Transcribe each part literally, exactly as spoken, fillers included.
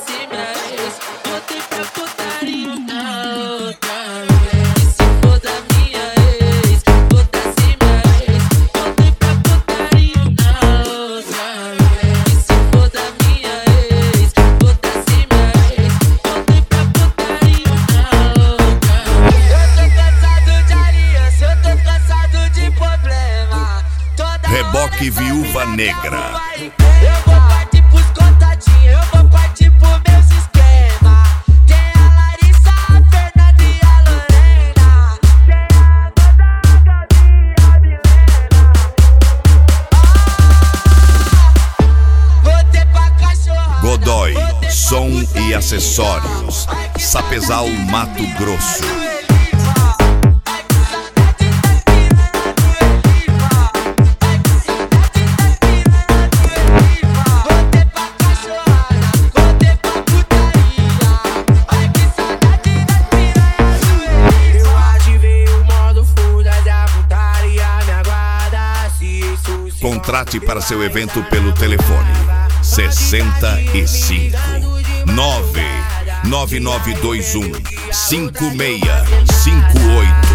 fosse minha ex, voltei pra putaria outra vez. E se for da minha ex, voltasse minha ex, voltei pra putaria outra vez. E se for da minha ex, voltasse minha ex, voltei pra putaria outra vez. Eu tô cansado de aliança, eu tô cansado de problema. Toda Reboque Viúva Negra. eu vou partir pros contatinhos, eu vou partir pros meus esquemas. Tem a Larissa, a Fernanda e a Lorena. Tem a Amanda, a Gabi e a Milena. Ah, voltei pra cachorrada. Godoy, som e acessórios. Sapezal, Mato Grosso. Contrate para seu evento pelo telefone sessenta e cinco, nove nove nove dois um, cinco seis cinco oito.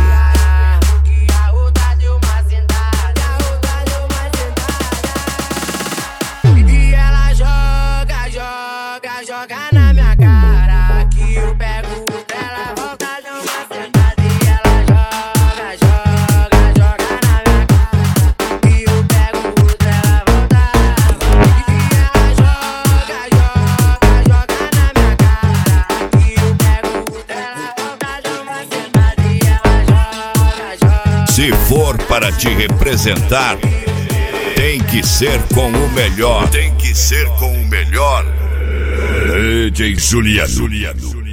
E ela joga, joga, joga na minha cara, que eu pego ela, volta de uma sentada. E ela joga, joga, joga na minha cara, que eu pego ela, volta. E ela joga, joga, joga na minha cara, que eu pego ela, volta de uma sentada. E ela joga, joga. Se for para te representar, tem que ser com o melhor. Tem que ser com o melhor. D J Juliano.